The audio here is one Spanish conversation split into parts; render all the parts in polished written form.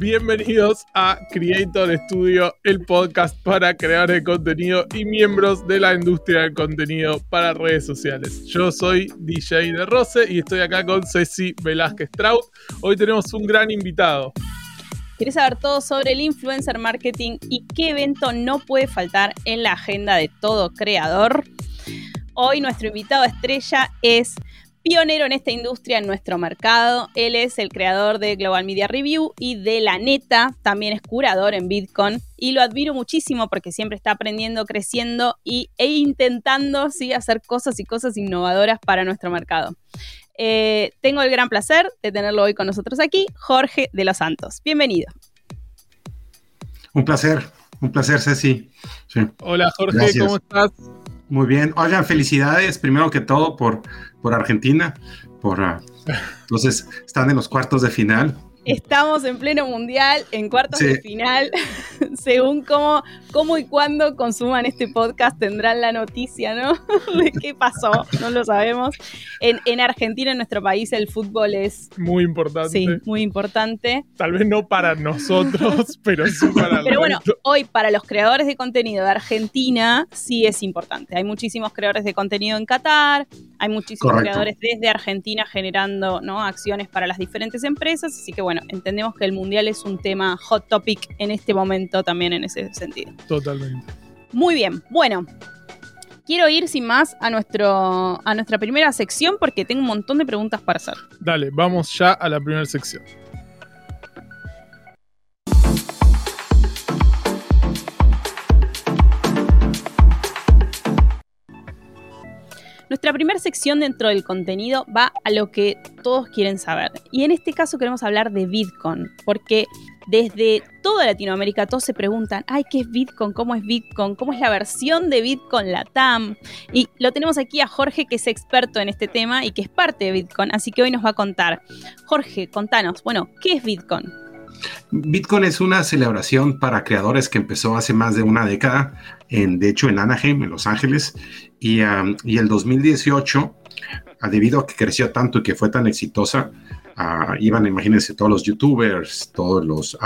Bienvenidos a Creator Studio, el podcast para creadores de contenido y miembros de la industria del contenido para redes sociales. Yo soy DJ de Rose y estoy acá con Ceci Velázquez Traut. Hoy tenemos un gran invitado. ¿Querés saber todo sobre el influencer marketing y qué evento no puede faltar en la agenda de todo creador? Hoy nuestro invitado estrella es pionero en esta industria en nuestro mercado. Él es el creador de Global Media Review y de La Neta. También es curador en VidCon y lo admiro muchísimo porque siempre está aprendiendo, creciendo e intentando hacer cosas innovadoras para nuestro mercado. Tengo el gran placer de tenerlo hoy con nosotros aquí, Jorge de los Santos. Bienvenido. Un placer, Ceci. Sí. Hola Jorge, Gracias. ¿Cómo estás? Muy bien. Oigan, felicidades primero que todo por Argentina. Entonces, están en los cuartos de final. Estamos en pleno mundial, en cuartos de final. Según cómo y cuándo consuman este podcast, tendrán la noticia, ¿no? De qué pasó, no lo sabemos. En Argentina, en nuestro país, el fútbol es muy importante. Sí, muy importante. Tal vez no para nosotros, pero sí para el Pero bueno, resto. hoy para los creadores de contenido de Argentina sí es importante. Hay muchísimos creadores de contenido en Qatar, hay muchísimos creadores desde Argentina generando, ¿no?, acciones para las diferentes empresas, así que bueno, entendemos que el mundial es un tema hot topic en este momento también en ese sentido. Totalmente. Muy bien, bueno, quiero ir sin más a nuestra primera sección porque tengo un montón de preguntas para hacer. Dale, vamos ya a la primera sección. Nuestra primera sección dentro del contenido va a lo que todos quieren saber. Y en este caso queremos hablar de VidCon, porque desde toda Latinoamérica todos se preguntan, ay, ¿qué es VidCon? ¿Cómo es VidCon? ¿Cómo es la versión de VidCon Latam? Y lo tenemos aquí a Jorge, que es experto en este tema y que es parte de VidCon, así que hoy nos va a contar. Jorge, contanos, bueno, ¿qué es VidCon? VidCon es una celebración para creadores que empezó hace más de una década, de hecho en Anaheim, en Los Ángeles, y el 2018, debido a que creció tanto y que fue tan exitosa, iban, imagínense, todos los youtubers, todos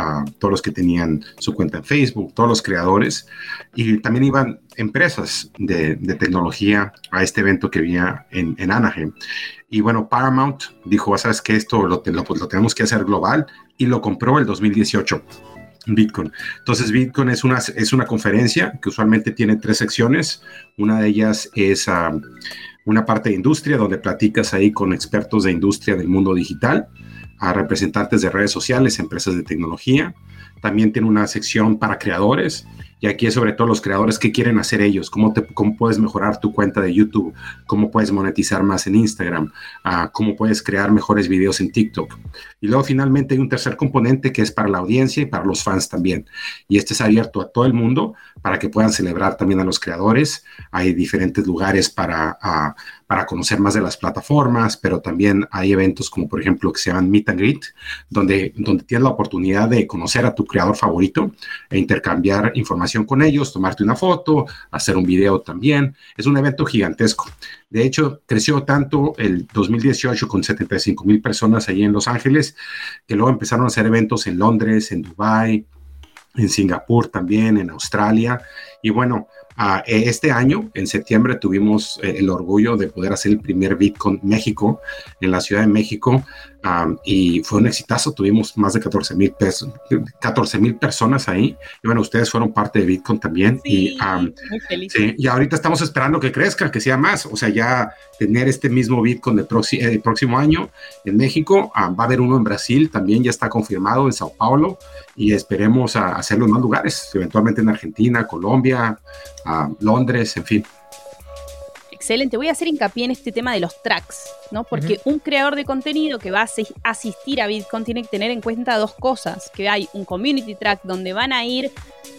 los que tenían su cuenta en Facebook, todos los creadores, y también iban empresas de tecnología a este evento que había en Anaheim. Y bueno, Paramount dijo, ¿sabes qué? Esto lo tenemos que hacer global, y lo compró el 2018. VidCon. Entonces, VidCon es una conferencia que usualmente tiene 3 secciones. Una de ellas es una parte de industria, donde platicas ahí con expertos de industria del mundo digital, a representantes de redes sociales, empresas de tecnología. También tiene una sección para creadores, y aquí es sobre todo los creadores, qué quieren hacer ellos, cómo puedes mejorar tu cuenta de YouTube, cómo puedes monetizar más en Instagram, cómo puedes crear mejores videos en TikTok. Y luego finalmente hay un tercer componente que es para la audiencia y para los fans también. Y este es abierto a todo el mundo para que puedan celebrar también a los creadores. Hay diferentes lugares para conocer más de las plataformas, pero también hay eventos como por ejemplo que se llaman Meet and Greet, donde tienes la oportunidad de conocer a tu creador favorito e intercambiar información con ellos, tomarte una foto, hacer un video también. Es un evento gigantesco. De hecho, creció tanto el 2018 con 75,000 personas allí en Los Ángeles, que luego empezaron a hacer eventos en Londres, en Dubái, en Singapur también, en Australia. Y bueno, este año, en septiembre, tuvimos el orgullo de poder hacer el primer VidCon México en la Ciudad de México, y fue un exitazo. Tuvimos más de 14,000 personas ahí. Y bueno, ustedes fueron parte de VidCon también. Sí, y, muy feliz. Sí, y ahorita estamos esperando que crezca, que sea más. O sea, ya tener este mismo VidCon el próximo año en México. Va a haber uno en Brasil, también ya está confirmado, en Sao Paulo, y esperemos hacerlo en más lugares, eventualmente en Argentina, Colombia, Londres, en fin. Excelente, voy a hacer hincapié en este tema de los tracks, ¿no? Porque un creador de contenido que va a asistir a VidCon tiene que tener en cuenta 2 cosas, que hay un community track donde van a ir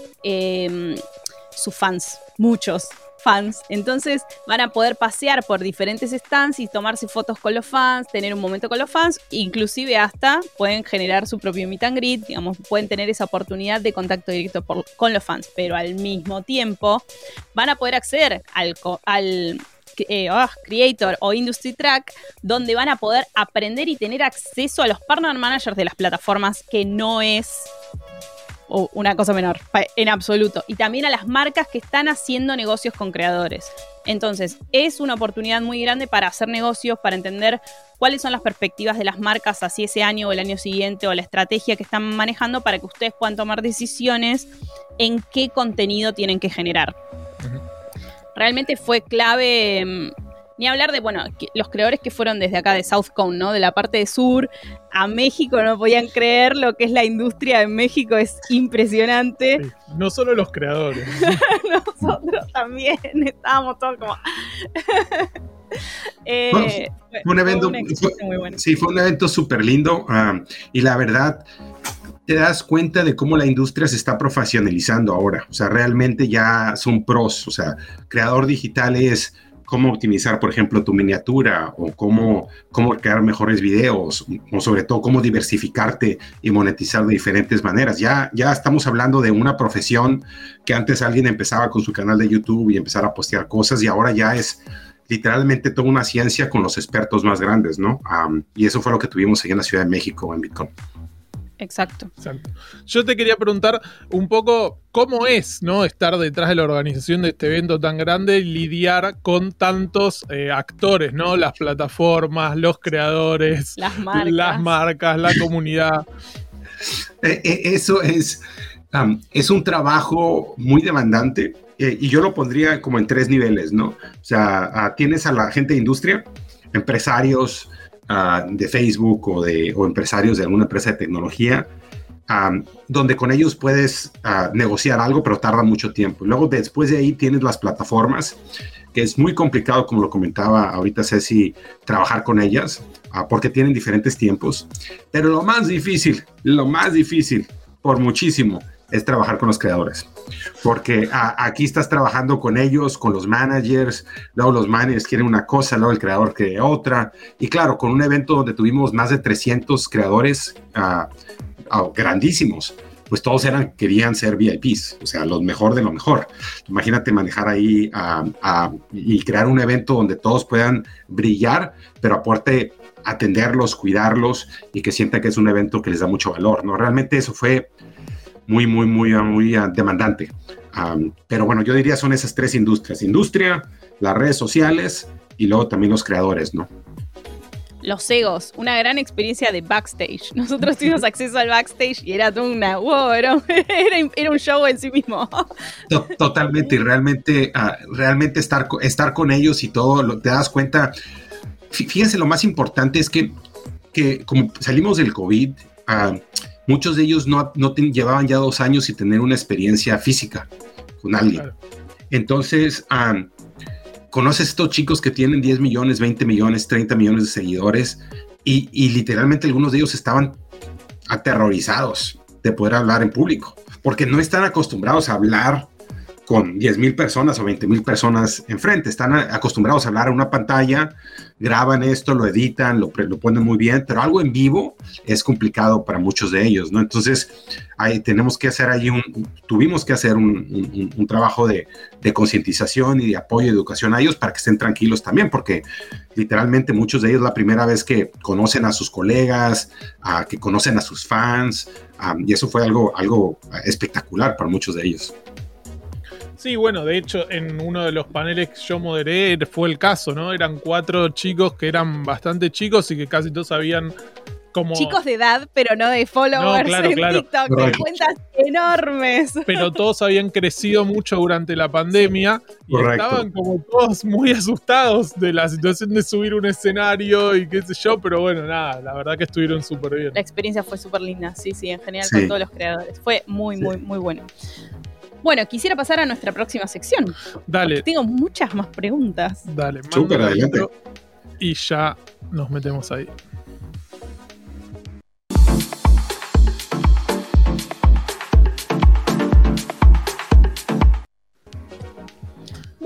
sus fans, muchos fans, entonces van a poder pasear por diferentes stands y tomarse fotos con los fans, tener un momento con los fans, inclusive hasta pueden generar su propio meet and greet, digamos, pueden tener esa oportunidad de contacto directo con los fans, pero al mismo tiempo van a poder acceder al Creator o Industry Track, donde van a poder aprender y tener acceso a los partner managers de las plataformas, que no es una cosa menor, en absoluto. Y también a las marcas que están haciendo negocios con creadores. Entonces, es una oportunidad muy grande para hacer negocios, para entender cuáles son las perspectivas de las marcas hacia ese año o el año siguiente, o la estrategia que están manejando, para que ustedes puedan tomar decisiones en qué contenido tienen que generar. Uh-huh. Realmente fue clave, ni hablar de, los creadores que fueron desde acá de South Cone, ¿no? De la parte de sur a México, no podían creer lo que es la industria en México, es impresionante. Sí, no solo los creadores. Nosotros también estábamos todos como... fue un evento muy bueno. Sí, fue un evento súper lindo, y la verdad te das cuenta de cómo la industria se está profesionalizando ahora. O sea, realmente ya son pros. O sea, creador digital es cómo optimizar, por ejemplo, tu miniatura, o cómo crear mejores videos, o sobre todo cómo diversificarte y monetizar de diferentes maneras. Ya estamos hablando de una profesión que antes alguien empezaba con su canal de YouTube y empezar a postear cosas, y ahora ya es literalmente toda una ciencia con los expertos más grandes, ¿no? Y eso fue lo que tuvimos ahí en la Ciudad de México en VidCon. Exacto. Yo te quería preguntar un poco cómo es, ¿no?, estar detrás de la organización de este evento tan grande y lidiar con tantos actores, ¿no? Las plataformas, los creadores, las marcas, la comunidad. Eso es un trabajo muy demandante, y yo lo pondría como en 3 niveles, ¿no? O sea, tienes a la gente de industria, empresarios, de Facebook o empresarios de alguna empresa de tecnología, donde con ellos puedes negociar algo, pero tarda mucho tiempo. Luego, después de ahí, tienes las plataformas, que es muy complicado, como lo comentaba ahorita Ceci, trabajar con ellas, porque tienen diferentes tiempos. Pero lo más difícil, por muchísimo, es trabajar con los creadores. Porque aquí estás trabajando con ellos, con los managers, luego los managers quieren una cosa, luego el creador quiere otra. Y claro, con un evento donde tuvimos más de 300 creadores grandísimos, pues todos querían ser VIPs, o sea, los mejor de lo mejor. Imagínate manejar ahí y crear un evento donde todos puedan brillar, pero aparte atenderlos, cuidarlos, y que sientan que es un evento que les da mucho valor, ¿no? Realmente eso fue muy demandante. Pero bueno, yo diría son esas 3 industrias: industria, las redes sociales y luego también los creadores, ¿no? Los egos, una gran experiencia de backstage. Nosotros tuvimos acceso al backstage y era toda una... Wow, era un show en sí mismo. Totalmente, y realmente estar con ellos y todo, te das cuenta. Fíjense, lo más importante es que como salimos del COVID, muchos de ellos no llevaban ya 2 años sin tener una experiencia física con alguien. Claro. Entonces, conoces a estos chicos que tienen 10 millones, 20 millones, 30 millones de seguidores, y literalmente algunos de ellos estaban aterrorizados de poder hablar en público, porque no están acostumbrados a hablar con 10,000 personas o 20,000 personas enfrente. Están acostumbrados a hablar a una pantalla, graban esto, lo editan, lo ponen muy bien, pero algo en vivo es complicado para muchos de ellos, ¿no? Entonces, tuvimos que hacer un trabajo de concientización y de apoyo y educación a ellos para que estén tranquilos también, porque literalmente muchos de ellos la primera vez que conocen a sus colegas, que conocen a sus fans, y eso fue algo espectacular para muchos de ellos. Sí, bueno, de hecho, en uno de los paneles que yo moderé fue el caso, ¿no? Eran 4 chicos que eran bastante chicos y que casi todos sabían como... Chicos de edad, pero no de followers en TikTok, de cuentas enormes. Pero todos habían crecido mucho durante la pandemia y estaban como todos muy asustados de la situación de subir un escenario y qué sé yo, pero bueno, nada, la verdad que estuvieron súper bien. La experiencia fue súper linda, sí, en general con todos los creadores. Fue muy bueno. Bueno, quisiera pasar a nuestra próxima sección. Dale. Tengo muchas más preguntas. Dale, súper adelante. Y ya nos metemos ahí.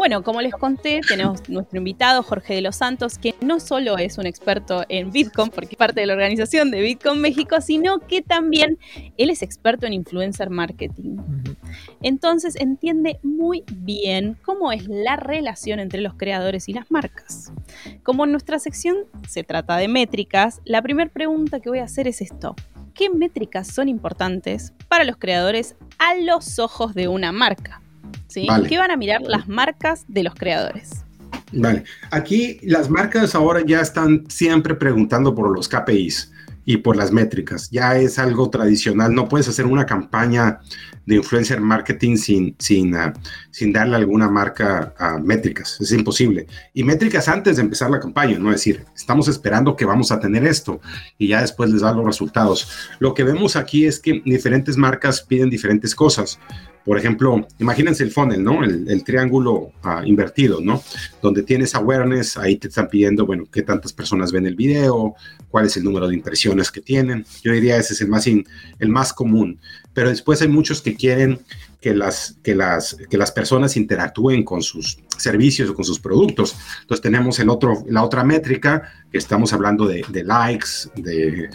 Bueno, como les conté, tenemos nuestro invitado Jorge de los Santos, que no solo es un experto en Bitcoin, porque es parte de la organización de Bitcoin México, sino que también él es experto en influencer marketing. Entonces entiende muy bien cómo es la relación entre los creadores y las marcas. Como en nuestra sección se trata de métricas, la primera pregunta que voy a hacer es esto. ¿Qué métricas son importantes para los creadores a los ojos de una marca? ¿Sí? Vale. ¿Qué van a mirar las marcas de los creadores? Vale, aquí las marcas ahora ya están siempre preguntando por los KPIs y por las métricas. Ya es algo tradicional. No puedes hacer una campaña de influencer marketing sin darle a alguna marca métricas. Es imposible. Y métricas antes de empezar la campaña, ¿no? Es decir, estamos esperando que vamos a tener esto y ya después les da los resultados. Lo que vemos aquí es que diferentes marcas piden diferentes cosas. Por ejemplo, imagínense el funnel, ¿no? El triángulo invertido, ¿no? Donde tienes awareness, ahí te están pidiendo, bueno, qué tantas personas ven el video, cuál es el número de impresiones que tienen. Yo diría ese es el más común. Pero después hay muchos que quieren que las personas interactúen con sus servicios o con sus productos. Entonces tenemos la otra métrica, que estamos hablando de likes, de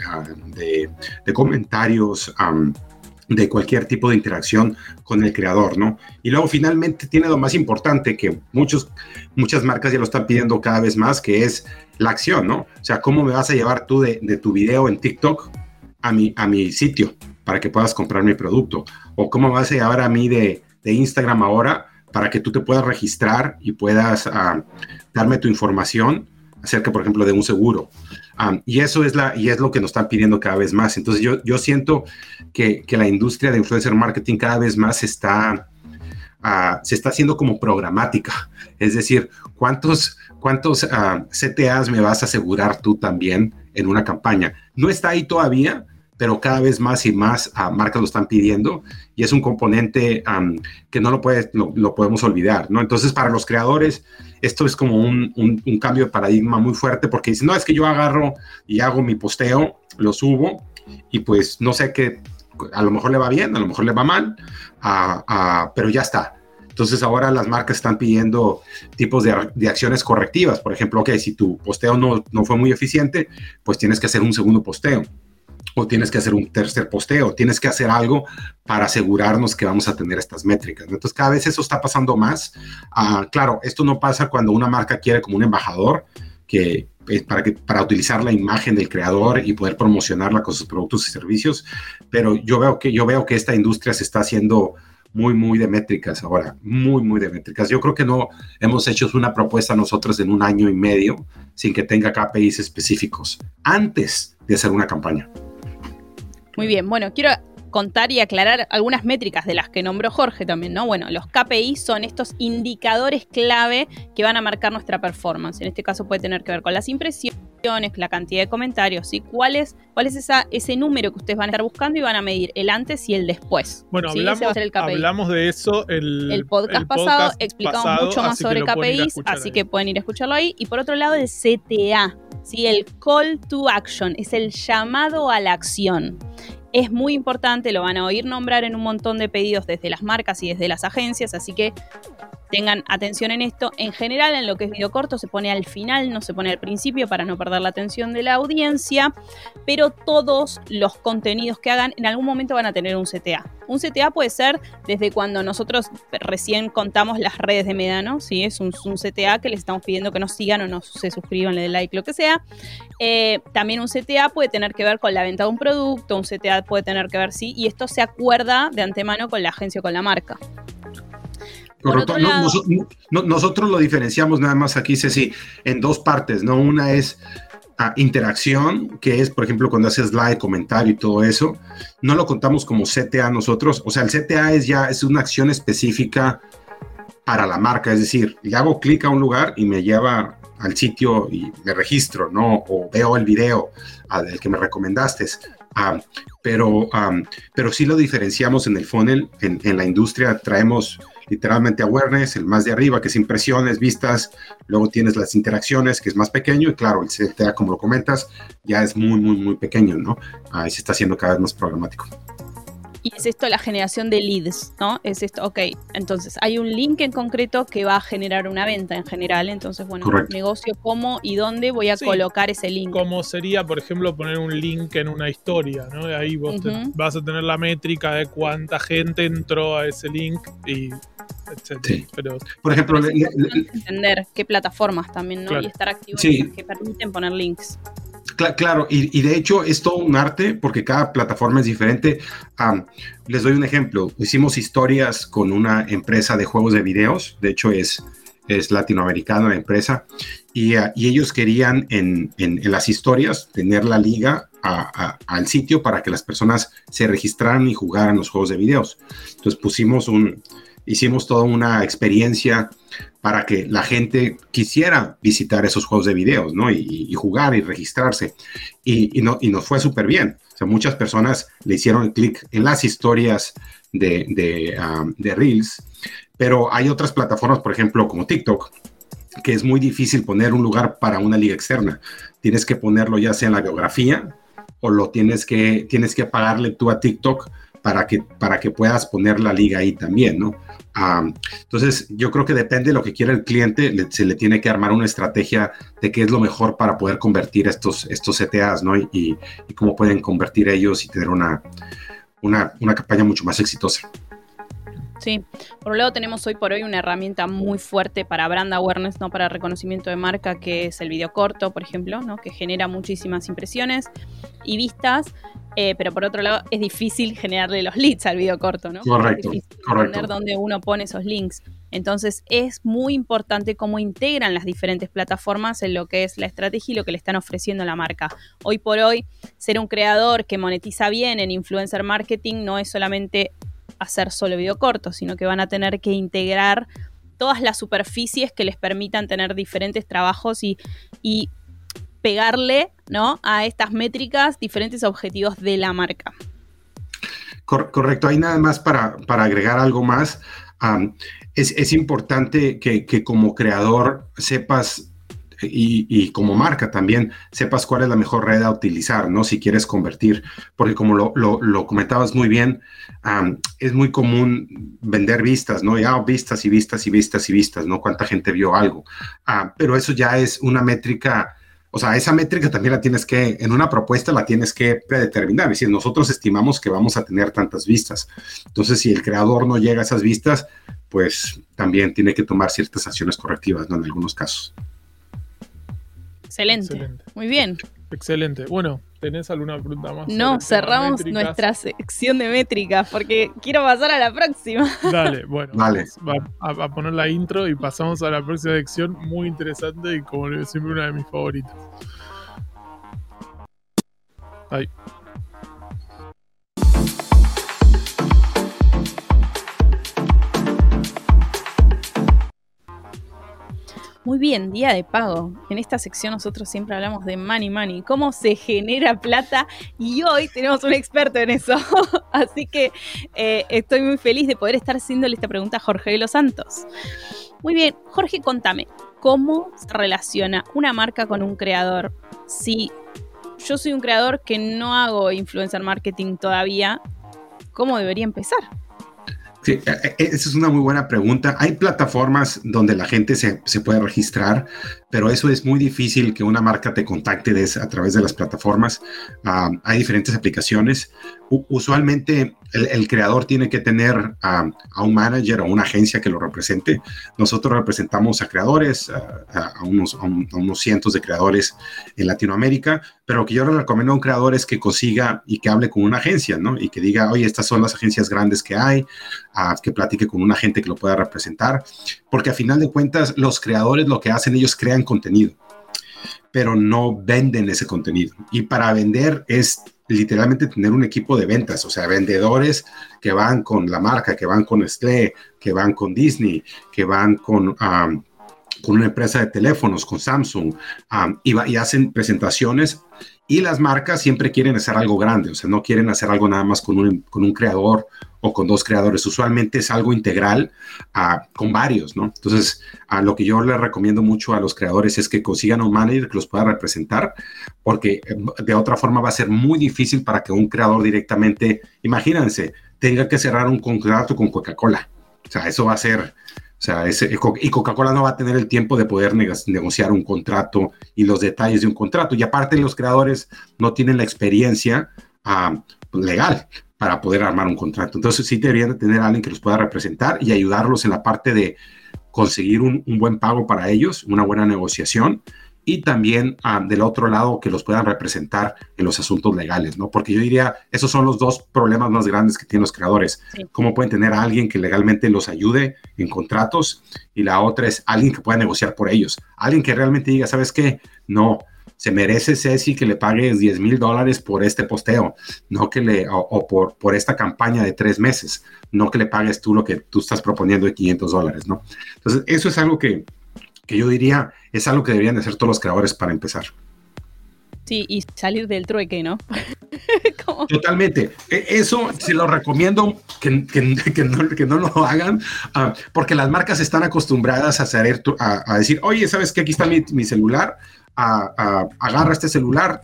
comentarios, de cualquier tipo de interacción con el creador, ¿no? Y luego finalmente tiene lo más importante que muchas marcas ya lo están pidiendo cada vez más, que es la acción, ¿no? O sea, ¿cómo me vas a llevar tú de tu video en TikTok a mi sitio para que puedas comprar mi producto? ¿O cómo me vas a llevar a mí de Instagram ahora para que tú te puedas registrar y puedas darme tu información acerca, por ejemplo, de un seguro? Y eso es lo que nos están pidiendo cada vez más. Entonces yo siento que la industria de influencer marketing cada vez más se está haciendo como programática. Es decir, ¿cuántos CTAs me vas a asegurar tú también en una campaña? No está ahí todavía, pero cada vez más y más marcas lo están pidiendo y es un componente que no lo podemos olvidar, ¿no? Entonces, para los creadores, esto es como un cambio de paradigma muy fuerte porque dicen, no, es que yo agarro y hago mi posteo, lo subo y pues no sé qué, a lo mejor le va bien, a lo mejor le va mal, pero ya está. Entonces ahora las marcas están pidiendo tipos de acciones correctivas. Por ejemplo, ok, si tu posteo no fue muy eficiente, pues tienes que hacer un segundo posteo. O tienes que hacer un tercer posteo, tienes que hacer algo para asegurarnos que vamos a tener estas métricas. Entonces, cada vez eso está pasando más. Claro, esto no pasa cuando una marca quiere como un embajador para utilizar la imagen del creador y poder promocionarla con sus productos y servicios, pero yo veo que esta industria se está haciendo muy, muy de métricas ahora, muy, muy de métricas. Yo creo que no hemos hecho una propuesta nosotros en 1 año y medio sin que tenga KPIs específicos antes de hacer una campaña. Muy bien, bueno, quiero contar y aclarar algunas métricas de las que nombró Jorge también, ¿no? Bueno, los KPI son estos indicadores clave que van a marcar nuestra performance. En este caso puede tener que ver con las impresiones, la cantidad de comentarios, ¿sí? ¿Cuál es ese número que ustedes van a estar buscando y van a medir el antes y el después? Bueno, ¿sí? hablamos de eso el podcast pasado, explicamos mucho más sobre KPIs, así que pueden ir a escucharlo ahí. Y por otro lado, el CTA, ¿sí? El Call to Action, es el llamado a la acción. Es muy importante, lo van a oír nombrar en un montón de pedidos desde las marcas y desde las agencias, así que tengan atención en esto. En general, en lo que es video corto, se pone al final, no se pone al principio para no perder la atención de la audiencia, pero todos los contenidos que hagan en algún momento van a tener un CTA. Un CTA puede ser desde cuando nosotros recién contamos las redes de Medano, ¿sí? Es un CTA que les estamos pidiendo que nos sigan o se suscriban, le den like, lo que sea. También un CTA puede tener que ver con la venta de un producto, un CTA puede tener que ver, sí, y esto se acuerda de antemano con la agencia o con la marca. Correcto. Nosotros lo diferenciamos nada más aquí, Ceci, en 2 partes, ¿no? Una es interacción, que es, por ejemplo, cuando haces like, comentario y todo eso. No lo contamos como CTA nosotros. O sea, el CTA es una acción específica para la marca. Es decir, le hago clic a un lugar y me lleva al sitio y me registro, ¿no? O veo el video del que me recomendaste. Pero sí lo diferenciamos en el funnel. En la industria traemos literalmente awareness, el más de arriba, que es impresiones, vistas, luego tienes las interacciones, que es más pequeño, y claro, el CTA, como lo comentas, ya es muy, muy, muy pequeño, ¿no? Ahí se está haciendo cada vez más programático. Y es esto la generación de leads, ¿no? Es esto, ok, entonces hay un link en concreto que va a generar una venta en general, entonces, bueno, Correcto. negocio cómo y dónde voy a colocar ese link. Como sería, por ejemplo, poner un link en una historia, ¿no? Y ahí vos vas a tener la métrica de cuánta gente entró a ese link y etcétera. Sí. Pero, por ejemplo, entender qué plataformas también, ¿no? Claro. Y estar activos Sí. en las que permiten poner links. Claro, y de hecho es todo un arte porque cada plataforma es diferente. Les doy un ejemplo. Hicimos historias con una empresa de juegos de videos, de hecho es latinoamericana la empresa, y ellos querían en las historias tener la liga al sitio para que las personas se registraran y jugaran los juegos de videos. Entonces hicimos toda una experiencia para que la gente quisiera visitar esos juegos de videos, ¿no? Y jugar y registrarse. Y nos fue súper bien. O sea, muchas personas le hicieron clic en las historias de Reels, pero hay otras plataformas, por ejemplo, como TikTok, que es muy difícil poner un lugar para una liga externa. Tienes que ponerlo ya sea en la biografía o tienes que pagarle tú a TikTok para que puedas poner la liga ahí también, ¿no? Entonces, yo creo que depende de lo que quiera el cliente, se le tiene que armar una estrategia de qué es lo mejor para poder convertir estos CTAs, ¿no? Y cómo pueden convertir ellos y tener una campaña mucho más exitosa. Sí, por un lado tenemos hoy por hoy una herramienta muy fuerte para brand awareness, no para reconocimiento de marca, que es el video corto, por ejemplo, ¿no? Que genera muchísimas impresiones y vistas, pero por otro lado es difícil generarle los leads al video corto, ¿no? Correcto, es difícil entender dónde uno pone esos links. Entonces es muy importante cómo integran las diferentes plataformas en lo que es la estrategia y lo que le están ofreciendo a la marca. Hoy por hoy, ser un creador que monetiza bien en influencer marketing no es solamente hacer solo video corto, sino que van a tener que integrar todas las superficies que les permitan tener diferentes trabajos y pegarle, ¿no?, a estas métricas diferentes objetivos de la marca. Correcto. Ahí nada más para agregar algo más. Es importante que como creador sepas y como marca también sepas cuál es la mejor red a utilizar, ¿no? Si quieres convertir, porque como lo comentabas muy bien, es muy común vender vistas, ¿no? Ya vistas y vistas y vistas y vistas, ¿no? Cuánta gente vio algo. Pero eso ya es una métrica. O sea, esa métrica también en una propuesta la tienes que predeterminar. Es decir, nosotros estimamos que vamos a tener tantas vistas. Entonces, si el creador no llega a esas vistas, pues también tiene que tomar ciertas acciones correctivas, ¿no? En algunos casos. Excelente. Muy bien. Excelente. Bueno, ¿tenés alguna pregunta más? No, cerramos nuestra sección de métricas porque quiero pasar a la próxima. Dale, bueno. Vale. Vamos a poner la intro y pasamos a la próxima sección muy interesante y como siempre una de mis favoritas. Ahí. Muy bien, día de pago. En esta sección nosotros siempre hablamos de money, cómo se genera plata y hoy tenemos un experto en eso. Así que estoy muy feliz de poder estar haciéndole esta pregunta a Jorge de los Santos. Muy bien, Jorge, contame, ¿cómo se relaciona una marca con un creador? Si yo soy un creador que no hago influencer marketing todavía, ¿cómo debería empezar? Sí, esa es una muy buena pregunta. Hay plataformas donde la gente se puede registrar, pero eso es muy difícil que una marca te contacte a través de las plataformas. Hay diferentes aplicaciones. Usualmente el creador tiene que tener a un manager o una agencia que lo represente. Nosotros representamos a creadores, a unos cientos de creadores en Latinoamérica, pero lo que yo le recomiendo a un creador es que consiga y que hable con una agencia, ¿no? Y que diga, oye, estas son las agencias grandes que hay, que platique con un agente que lo pueda representar, porque a final de cuentas los creadores lo que hacen, ellos crean contenido, pero no venden ese contenido. Y para vender es literalmente tener un equipo de ventas, o sea, vendedores que van con la marca, que van con Nestlé, que van con Disney, que van con con una empresa de teléfonos, con Samsung, y hacen presentaciones, y las marcas siempre quieren hacer algo grande, o sea, no quieren hacer algo nada más con un creador o con dos creadores. Usualmente es algo integral con varios, ¿no? Entonces, lo que yo les recomiendo mucho a los creadores es que consigan un manager que los pueda representar, porque de otra forma va a ser muy difícil para que un creador directamente, imagínense, tenga que cerrar un contrato con Coca-Cola. O sea, eso va a ser... O sea, y Coca-Cola no va a tener el tiempo de poder negociar un contrato y los detalles de un contrato. Y aparte, los creadores no tienen la experiencia legal para poder armar un contrato. Entonces, sí deberían de tener a alguien que los pueda representar y ayudarlos en la parte de conseguir un buen pago para ellos, una buena negociación, y también del otro lado que los puedan representar en los asuntos legales, ¿no? Porque yo diría, esos son los dos problemas más grandes que tienen los creadores. Sí. ¿Cómo pueden tener a alguien que legalmente los ayude en contratos? Y la otra es alguien que pueda negociar por ellos. Alguien que realmente diga, ¿sabes qué? No, se merece Ceci que le pagues $10,000 por este posteo, no que por esta campaña de 3 meses, no que le pagues tú lo que tú estás proponiendo de $500, ¿no? Entonces, eso es algo que yo diría es algo que deberían de hacer todos los creadores para empezar. Sí, y salir del trueque, ¿no? Totalmente. Eso se lo recomiendo que no lo hagan, porque las marcas están acostumbradas a decir, oye, ¿sabes qué? Aquí está mi celular, agarra este celular,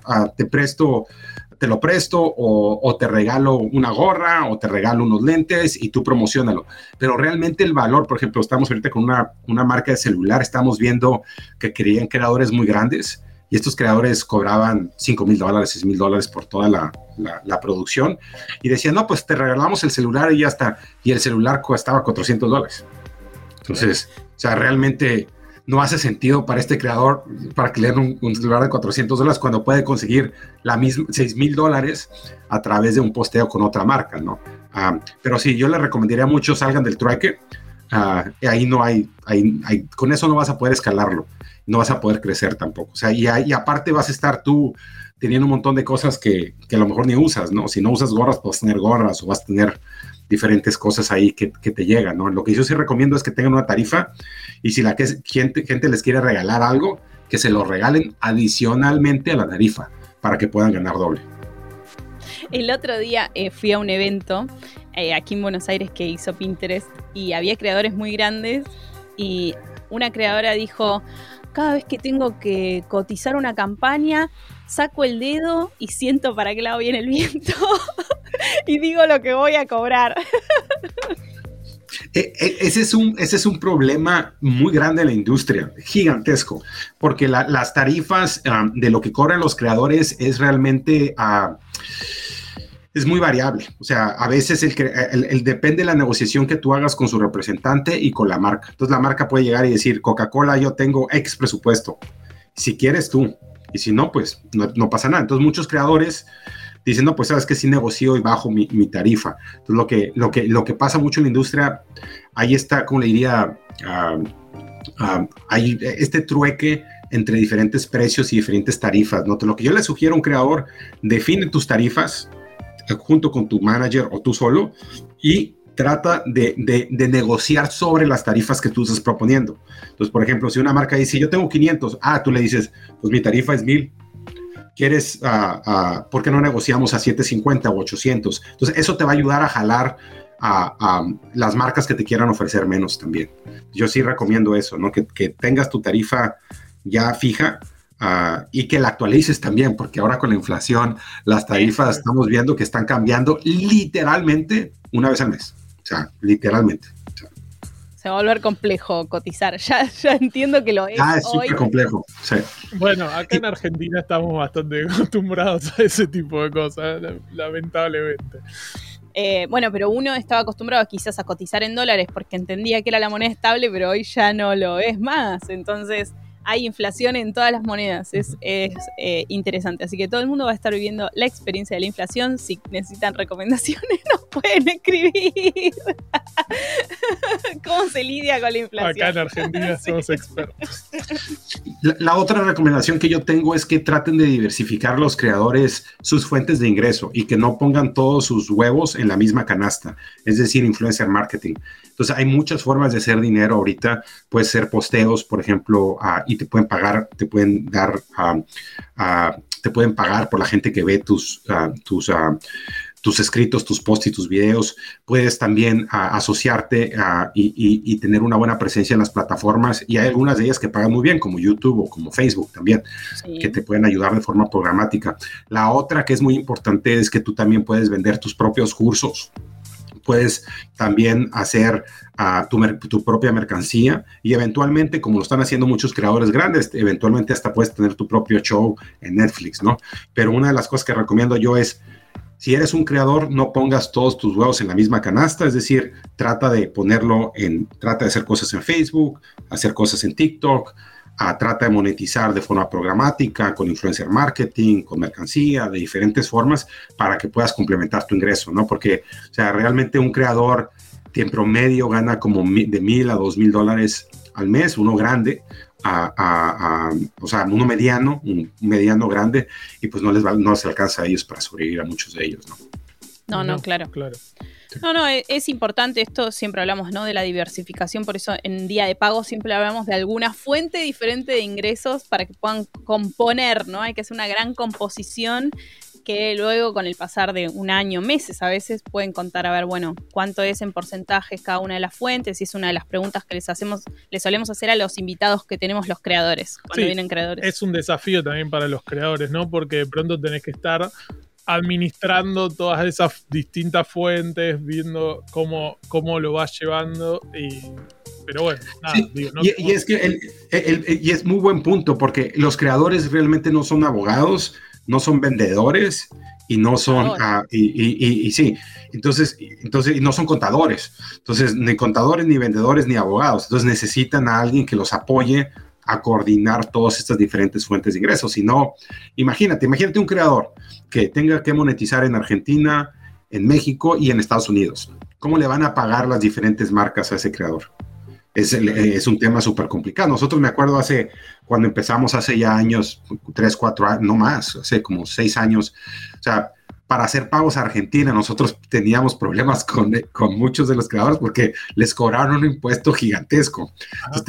te lo presto o te regalo una gorra o te regalo unos lentes y tú promociónalo. Pero realmente el valor, por ejemplo, estamos ahorita con una marca de celular, estamos viendo que querían creadores muy grandes y estos creadores cobraban $5,000, $6,000 por toda la producción y decían, no, pues te regalamos el celular y ya está. Y el celular costaba $400. Entonces, o sea, realmente... no hace sentido para este creador, para que le den un celular de $400 cuando puede conseguir la misma $6,000 a través de un posteo con otra marca, ¿no? Pero sí, yo les recomendaría mucho salgan del trueque. Ahí no hay, con eso no vas a poder escalarlo, no vas a poder crecer tampoco. O sea, y aparte vas a estar tú teniendo un montón de cosas que a lo mejor ni usas, ¿no? Si no usas gorras, puedes tener gorras o vas a tener diferentes cosas ahí que te llegan, ¿no? Lo que yo sí recomiendo es que tengan una tarifa y si gente les quiere regalar algo, que se lo regalen adicionalmente a la tarifa para que puedan ganar doble. El otro día fui a un evento aquí en Buenos Aires que hizo Pinterest y había creadores muy grandes y una creadora dijo, cada vez que tengo que cotizar una campaña, saco el dedo y siento para qué lado viene el viento y digo lo que voy a cobrar. Ese es un problema muy grande en la industria, gigantesco, porque las tarifas de lo que cobran los creadores es realmente... es muy variable, o sea, a veces depende de la negociación que tú hagas con su representante y con la marca. Entonces la marca puede llegar y decir, Coca-Cola, yo tengo X presupuesto, si quieres tú, y si no, pues no pasa nada. Entonces muchos creadores dicen, no, pues sabes que sí negocio y bajo mi tarifa. Entonces lo que pasa mucho en la industria, ahí está, como le diría, hay este trueque entre diferentes precios y diferentes tarifas, ¿no? Entonces, lo que yo le sugiero a un creador, define tus tarifas junto con tu manager o tú solo y trata de negociar sobre las tarifas que tú estás proponiendo. Entonces, por ejemplo, si una marca dice, yo tengo 500, tú le dices, pues mi tarifa es 1,000. ¿Quieres, por qué no negociamos a 750 o 800? Entonces, eso te va a ayudar a jalar a las marcas que te quieran ofrecer menos también. Yo sí recomiendo eso, ¿no? Que tengas tu tarifa ya fija y que la actualices también, porque ahora con la inflación, las tarifas estamos viendo que están cambiando literalmente una vez al mes. O sea, literalmente. Se va a volver complejo cotizar. Ya entiendo que lo es. Es súper complejo. Sí. Bueno, acá en Argentina estamos bastante acostumbrados a ese tipo de cosas, lamentablemente. Bueno, pero uno estaba acostumbrado quizás a cotizar en dólares porque entendía que era la moneda estable, pero hoy ya no lo es más. Entonces hay inflación en todas las monedas. Es interesante. Así que todo el mundo va a estar viviendo la experiencia de la inflación. Si necesitan recomendaciones, nos pueden escribir. ¿Cómo se lidia con la inflación? Acá en Argentina somos expertos. La otra recomendación que yo tengo es que traten de diversificar los creadores sus fuentes de ingreso y que no pongan todos sus huevos en la misma canasta, es decir, influencer marketing. Entonces hay muchas formas de hacer dinero ahorita. Puede ser posteos, por ejemplo, y te pueden pagar, te pueden dar, te pueden pagar por la gente que ve tus escritos, tus posts y tus videos. Puedes también asociarte y tener una buena presencia en las plataformas, y hay algunas de ellas que pagan muy bien, como YouTube o como Facebook también, sí, que te pueden ayudar de forma programática. La otra que es muy importante es que tú también puedes vender tus propios cursos. Puedes también hacer tu propia mercancía, y eventualmente, como lo están haciendo muchos creadores grandes, eventualmente hasta puedes tener tu propio show en Netflix, ¿no? Pero una de las cosas que recomiendo yo es, si eres un creador, no pongas todos tus huevos en la misma canasta, es decir, trata de hacer cosas en Facebook, hacer cosas en TikTok, trata de monetizar de forma programática, con influencer marketing, con mercancía, de diferentes formas, para que puedas complementar tu ingreso, ¿no? Porque, o sea, realmente un creador en promedio gana como de $1,000 a $2,000 al mes, uno grande, o sea, uno mediano, un mediano grande, y pues no se alcanza a ellos para sobrevivir, a muchos de ellos, ¿no? No, claro. No, es importante esto, siempre hablamos, ¿no?, de la diversificación, por eso en Día de Pago siempre hablamos de alguna fuente diferente de ingresos para que puedan componer, ¿no? Hay que hacer una gran composición que luego, con el pasar de un año, meses a veces, pueden contar, a ver, bueno, cuánto es en porcentajes cada una de las fuentes, y es una de las preguntas que les solemos hacer a los invitados que tenemos los creadores, cuando vienen creadores. Es un desafío también para los creadores, ¿no? Porque de pronto tenés que estar administrando todas esas distintas fuentes, viendo cómo lo vas llevando, pero bueno, nada. Sí, digo, no, y es que y es muy buen punto, porque los creadores realmente no son abogados, no son vendedores, y no son sí, entonces y no son contadores. Entonces, ni contadores, ni vendedores, ni abogados. Entonces necesitan a alguien que los apoye a coordinar todas estas diferentes fuentes de ingresos. Si no, imagínate un creador que tenga que monetizar en Argentina, en México y en Estados Unidos. ¿Cómo le van a pagar las diferentes marcas a ese creador? Es un tema súper complicado. Nosotros, me acuerdo, cuando empezamos hace ya años, 3, 4 años, no más, hace como 6 años, o sea, para hacer pagos a Argentina, nosotros teníamos problemas con muchos de los creadores porque les cobraron un impuesto gigantesco. Entonces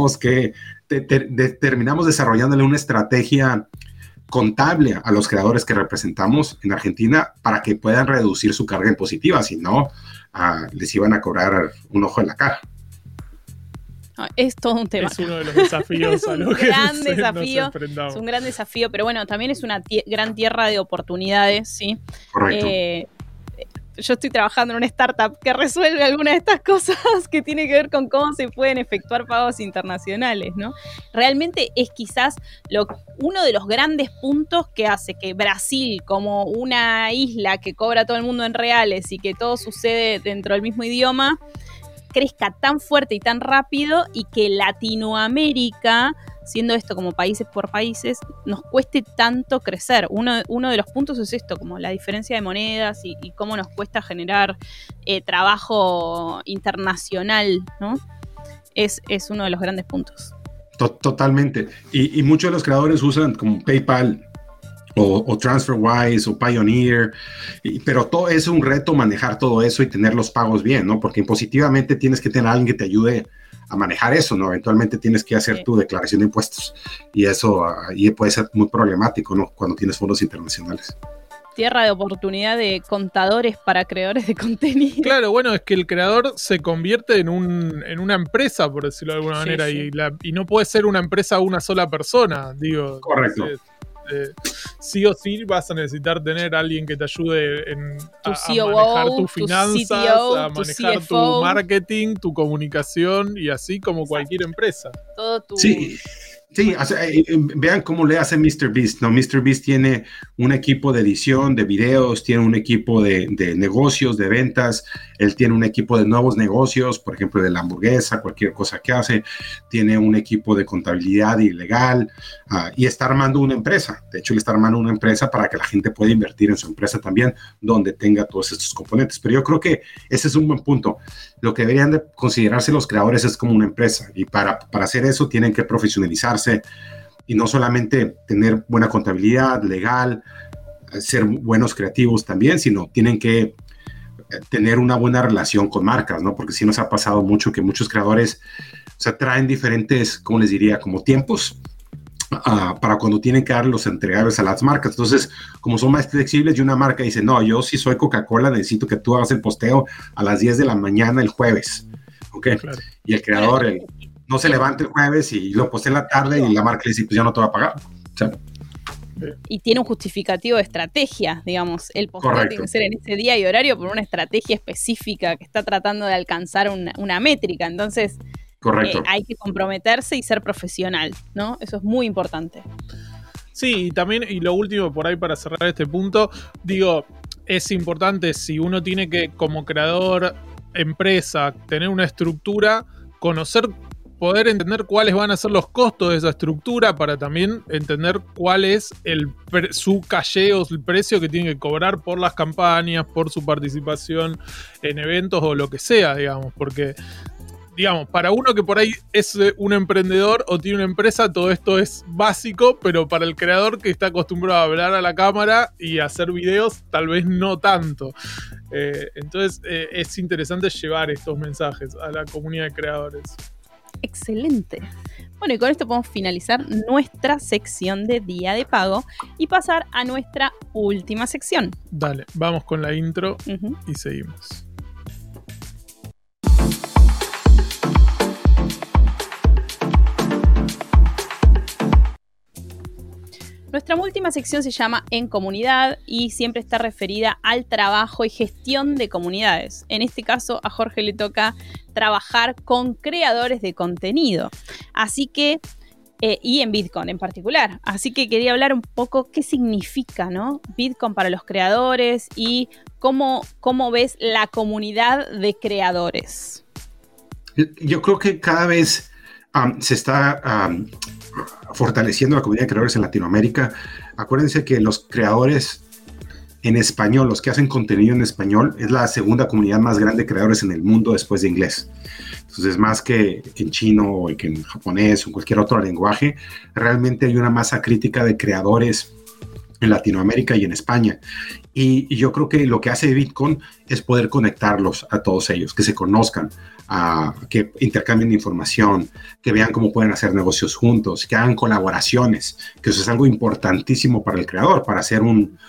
terminamos desarrollándole una estrategia contable a los creadores que representamos en Argentina para que puedan reducir su carga impositiva, si no, les iban a cobrar un ojo en la cara. Es todo un tema. Es uno de los desafíos a los que nos enfrentamos. Es un gran desafío, pero bueno, también es una gran tierra de oportunidades, ¿sí? Correcto. Yo estoy trabajando en una startup que resuelve algunas de estas cosas que tiene que ver con cómo se pueden efectuar pagos internacionales, ¿no? Realmente es quizás uno de los grandes puntos que hace que Brasil, como una isla que cobra a todo el mundo en reales y que todo sucede dentro del mismo idioma, crezca tan fuerte y tan rápido, y que Latinoamérica, siendo esto como países por países, nos cueste tanto crecer. Uno de los puntos es esto, como la diferencia de monedas y cómo nos cuesta generar trabajo internacional, ¿no? Es uno de los grandes puntos. Totalmente. Y muchos de los creadores usan como PayPal o TransferWise o Pioneer, pero todo es un reto manejar todo eso y tener los pagos bien, ¿no? Porque impositivamente tienes que tener a alguien que te ayude a manejar eso, ¿no? Eventualmente tienes que hacer tu declaración de impuestos, y eso ahí puede ser muy problemático, ¿no? Cuando tienes fondos internacionales. Tierra de oportunidad de contadores para creadores de contenido. Claro, bueno, es que el creador se convierte en una empresa, por decirlo de alguna manera, sí. Y no puede ser una empresa una sola persona, digo. Correcto. Sí o sí vas a necesitar tener a alguien que te ayude a manejar tus finanzas, CTO, a manejar tu marketing, tu comunicación, y así como cualquier empresa. Todo tu... Sí, o sea, vean cómo le hace MrBeast, ¿no? MrBeast tiene un equipo de edición de videos, tiene un equipo de negocios, de ventas, Él tiene un equipo de nuevos negocios, por ejemplo, de la hamburguesa, cualquier cosa que hace. Tiene un equipo de contabilidad y legal, y está armando una empresa. De hecho, él está armando una empresa para que la gente pueda invertir en su empresa también, donde tenga todos estos componentes. Pero yo creo que ese es un buen punto. Lo que deberían de considerarse los creadores es como una empresa, y para hacer eso tienen que profesionalizarse y no solamente tener buena contabilidad legal, ser buenos creativos también, sino tienen que tener una buena relación con marcas, ¿no? Porque sí nos ha pasado mucho que muchos creadores, o sea, traen diferentes, ¿cómo les diría? Como tiempos para cuando tienen que dar los entregables a las marcas. Entonces, como son más flexibles, y una marca dice, no, yo sí soy Coca-Cola, necesito que tú hagas el posteo a las 10 de la mañana el jueves, ¿ok? Claro. Y el creador no se levanta el jueves y lo postea en la tarde, y la marca le dice, pues ya no te va a pagar. O sea, y tiene un justificativo de estrategia, digamos, el posteo tiene que ser en ese día y horario por una estrategia específica que está tratando de alcanzar una métrica. Entonces, hay que comprometerse y ser profesional, ¿no? Eso es muy importante. Sí, y también, y lo último por ahí para cerrar este punto, digo, es importante, si uno tiene que, como creador, empresa, tener una estructura, poder entender cuáles van a ser los costos de esa estructura, para también entender cuál es su calle o el precio que tiene que cobrar por las campañas, por su participación en eventos o lo que sea, digamos, porque, digamos, para uno que por ahí es un emprendedor o tiene una empresa, todo esto es básico, pero para el creador que está acostumbrado a hablar a la cámara y a hacer videos, tal vez no tanto. Entonces es interesante llevar estos mensajes a la comunidad de creadores. Excelente. Bueno, y con esto podemos finalizar nuestra sección de Día de Pago y pasar a nuestra última sección. Dale, vamos con la intro y seguimos. Nuestra última sección se llama En Comunidad y siempre está referida al trabajo y gestión de comunidades. En este caso, a Jorge le toca trabajar con creadores de contenido. Así que, y en VidCon en particular. Así que quería hablar un poco qué significa, ¿no? VidCon para los creadores y cómo ves la comunidad de creadores. Yo creo que cada vez se está fortaleciendo la comunidad de creadores en Latinoamérica. Acuérdense que los creadores en español, los que hacen contenido en español, es la segunda comunidad más grande de creadores en el mundo después de inglés. Entonces, más que en chino o que en japonés o en cualquier otro lenguaje, realmente hay una masa crítica de creadores en Latinoamérica y en España. Y yo creo que lo que hace VidCon es poder conectarlos a todos ellos, que se conozcan, que intercambien información, que vean cómo pueden hacer negocios juntos, que hagan colaboraciones, que eso es algo importantísimo para el creador, para hacer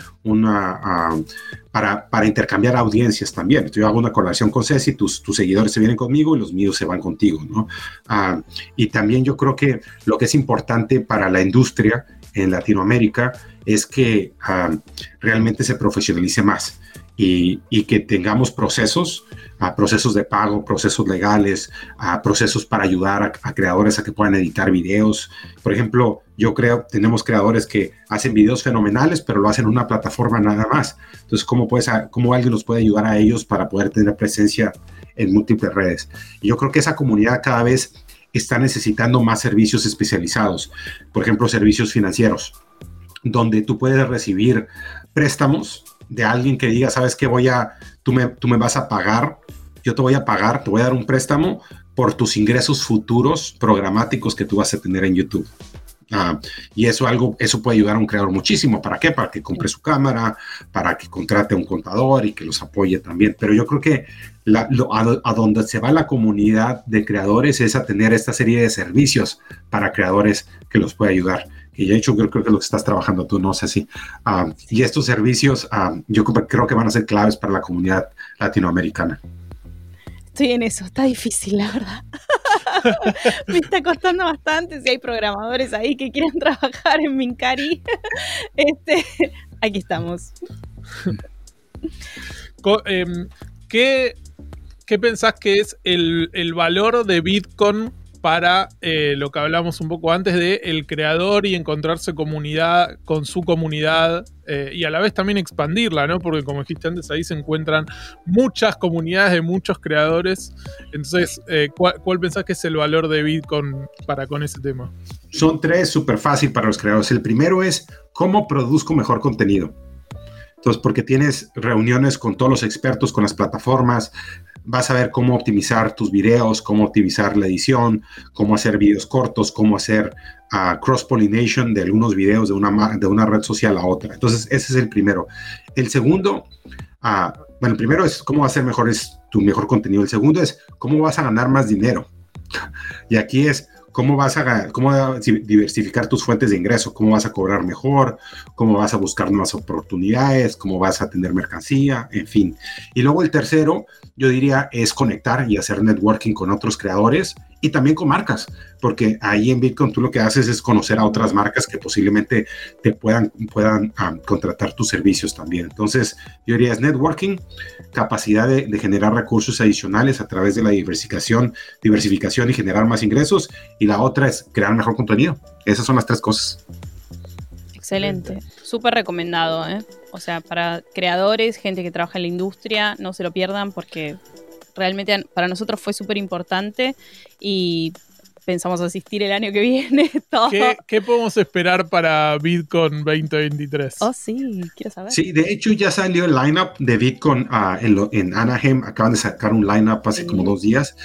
para intercambiar audiencias también. Yo hago una colaboración con Ceci, tus seguidores se vienen conmigo y los míos se van contigo, ¿no? Y también yo creo que lo que es importante para la industria en Latinoamérica es que realmente se profesionalice más y que tengamos procesos de pago, procesos legales, procesos para ayudar a creadores a que puedan editar videos. Por ejemplo, tenemos creadores que hacen videos fenomenales, pero lo hacen en una plataforma nada más. Entonces, ¿cómo alguien nos puede ayudar a ellos para poder tener presencia en múltiples redes? Y yo creo que esa comunidad cada vez está necesitando más servicios especializados. Por ejemplo, servicios financieros, donde tú puedes recibir préstamos de alguien que diga, ¿sabes qué? Tú me vas a pagar, yo te voy a pagar, te voy a dar un préstamo por tus ingresos futuros programáticos que tú vas a tener en YouTube. Y eso puede ayudar a un creador muchísimo. ¿Para qué? Para que compre su cámara, para que contrate a un contador y que los apoye también. Pero yo creo que a donde se va la comunidad de creadores es a tener esta serie de servicios para creadores que los puede ayudar. Y de hecho creo que es lo que estás trabajando tú, no sé si. Y estos servicios yo creo que van a ser claves para la comunidad latinoamericana. Estoy en eso, está difícil, la verdad. Me está costando bastante. Si hay programadores ahí que quieran trabajar en Mincari, aquí estamos. ¿Qué pensás que es el valor de VidCon para lo que hablamos un poco antes de el creador y encontrarse comunidad con su comunidad y a la vez también expandirla, ¿no? Porque como dijiste antes, ahí se encuentran muchas comunidades de muchos creadores. Entonces, ¿cuál pensás que es el valor de Bitcoin con ese tema? Son 3 súper fácil para los creadores. El primero es cómo produzco mejor contenido. Entonces, porque tienes reuniones con todos los expertos, con las plataformas, vas a ver cómo optimizar tus videos, cómo optimizar la edición, cómo hacer videos cortos, cómo hacer cross-pollination de algunos videos de una red social a otra. Entonces, ese es el primero. El segundo, el primero es cómo hacer tu mejor contenido. El segundo es cómo vas a ganar más dinero. Y aquí es cómo diversificar tus fuentes de ingreso, cómo vas a cobrar mejor, cómo vas a buscar nuevas oportunidades, cómo vas a tener mercancía, en fin. Y luego el tercero, yo diría, es conectar y hacer networking con otros creadores y también con marcas, porque ahí en Bitcoin tú lo que haces es conocer a otras marcas que posiblemente te puedan contratar tus servicios también. Entonces, yo diría es networking, capacidad de generar recursos adicionales a través de la diversificación y generar más ingresos, y la otra es crear mejor contenido. Esas son las 3 cosas. Excelente, súper recomendado, ¿eh? O sea, para creadores, gente que trabaja en la industria, no se lo pierdan porque realmente para nosotros fue súper importante y pensamos asistir el año que viene. Todo. ¿Qué podemos esperar para Bitcoin 2023? Oh, sí, quiero saber. Sí, de hecho ya salió el lineup de Bitcoin en Anaheim. Acaban de sacar un lineup hace como 2 días.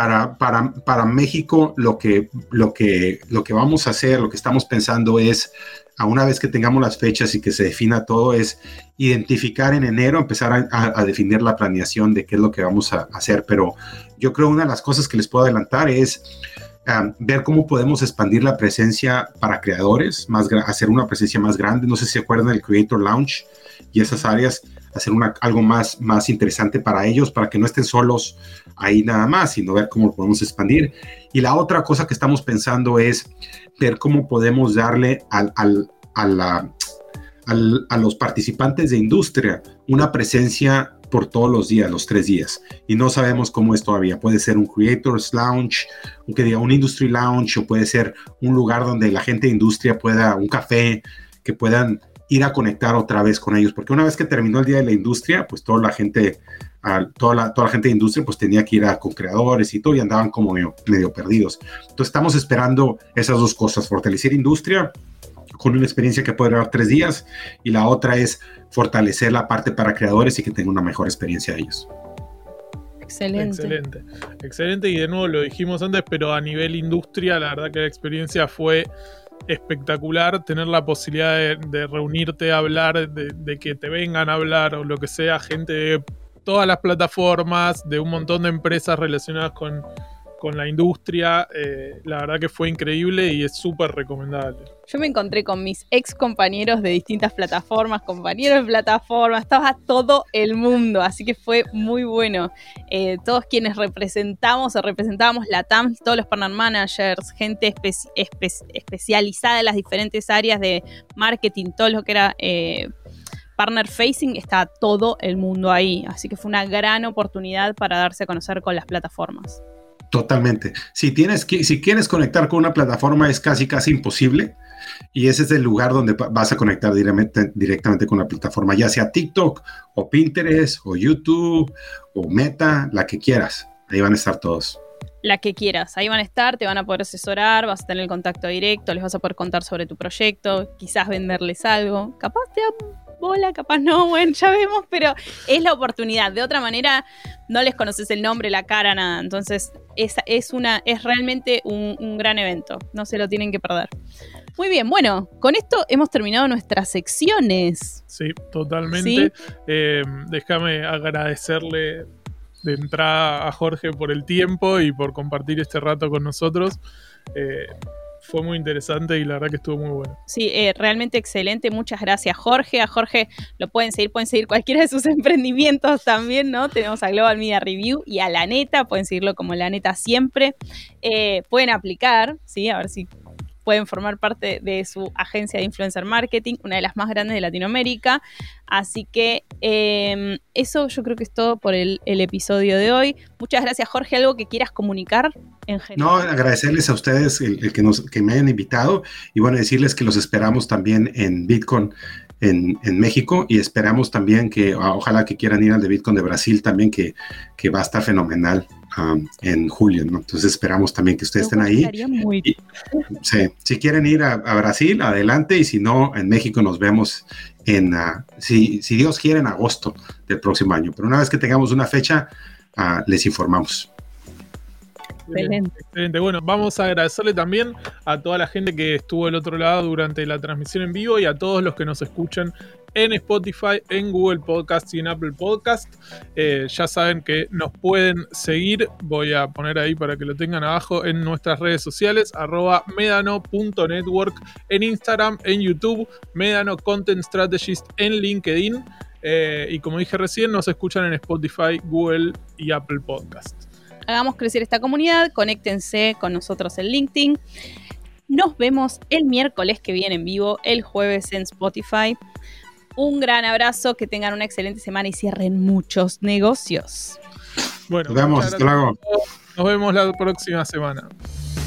Para México, lo que vamos a hacer, lo que estamos pensando es, a una vez que tengamos las fechas y que se defina todo, es identificar en enero, empezar a definir la planeación de qué es lo que vamos a hacer. Pero yo creo una de las cosas que les puedo adelantar es ver cómo podemos expandir la presencia para creadores, hacer una presencia más grande. No sé si se acuerdan del Creator Lounge y esas áreas, hacer algo más interesante para ellos, para que no estén solos ahí nada más, sino ver cómo lo podemos expandir. Y la otra cosa que estamos pensando es ver cómo podemos darle a los participantes de industria una presencia por todos los días, los 3 días. Y no sabemos cómo es todavía. Puede ser un Creators Lounge, un Industry Lounge, o puede ser un lugar donde la gente de industria un café, que puedan ir a conectar otra vez con ellos. Porque una vez que terminó el Día de la Industria, pues toda la gente de industria pues tenía que ir con creadores y todo, y andaban como medio perdidos. Entonces estamos esperando esas 2 cosas: fortalecer industria con una experiencia que puede durar 3 días, y la otra es fortalecer la parte para creadores y que tengan una mejor experiencia de ellos. Excelente, y de nuevo lo dijimos antes, pero a nivel industria la verdad que la experiencia fue espectacular. Tener la posibilidad de reunirte a hablar, de que te vengan a hablar o lo que sea, gente de todas las plataformas, de un montón de empresas relacionadas con la industria, la verdad que fue increíble y es súper recomendable. Yo me encontré con mis ex compañeros de distintas plataformas, compañeros de plataformas, estaba todo el mundo, así que fue muy bueno. Todos quienes representábamos la TAM, todos los partner managers, gente especializada en las diferentes áreas de marketing, todo lo que era partner facing, estaba todo el mundo ahí, así que fue una gran oportunidad para darse a conocer con las plataformas. Totalmente. Si quieres conectar con una plataforma es casi imposible, y ese es el lugar donde vas a conectar directamente con la plataforma, ya sea TikTok o Pinterest o YouTube o Meta, la que quieras. Ahí van a estar todos. La que quieras, ahí van a estar, te van a poder asesorar, vas a tener el contacto directo, les vas a poder contar sobre tu proyecto, quizás venderles algo, capaz te bola, capaz no, bueno, ya vemos, pero es la oportunidad. De otra manera, no les conoces el nombre, la cara, nada. Entonces, es realmente un gran evento. No se lo tienen que perder. Muy bien, bueno, con esto hemos terminado nuestras secciones. Sí, totalmente. ¿Sí? Déjame agradecerle de entrada a Jorge por el tiempo y por compartir este rato con nosotros. Fue muy interesante y la verdad que estuvo muy bueno. Sí, realmente excelente. Muchas gracias, Jorge. A Jorge lo pueden seguir cualquiera de sus emprendimientos también, ¿no? Tenemos a Global Media Review y a La Neta, pueden seguirlo como La Neta siempre. Pueden aplicar, ¿sí? A ver si pueden formar parte de su agencia de influencer marketing, una de las más grandes de Latinoamérica. Así que eso yo creo que es todo por el episodio de hoy. Muchas gracias, Jorge. ¿Algo que quieras comunicar en general? No, agradecerles a ustedes que me hayan invitado y bueno, decirles que los esperamos también en Bitcoin en México y esperamos también que ojalá que quieran ir al de Bitcoin de Brasil también, que va a estar fenomenal en julio, ¿no? Entonces esperamos también que ustedes estén ahí. Sí, si quieren ir a Brasil, adelante, y si no, en México nos vemos si Dios quiere, en agosto del próximo año. Pero una vez que tengamos una fecha, les informamos. Excelente. Bueno, vamos a agradecerle también a toda la gente que estuvo del otro lado durante la transmisión en vivo y a todos los que nos escuchan en Spotify, en Google Podcast y en Apple Podcast. Ya saben que nos pueden seguir. Voy a poner ahí para que lo tengan abajo en nuestras redes sociales, @medano.network en Instagram, en YouTube, Medano Content Strategist en LinkedIn. Y como dije recién, nos escuchan en Spotify, Google y Apple Podcast. Hagamos crecer esta comunidad, conéctense con nosotros en LinkedIn. Nos vemos el miércoles que viene en vivo, el jueves en Spotify. Un gran abrazo, que tengan una excelente semana y cierren muchos negocios. Bueno, nos vemos, hasta luego. Nos vemos la próxima semana.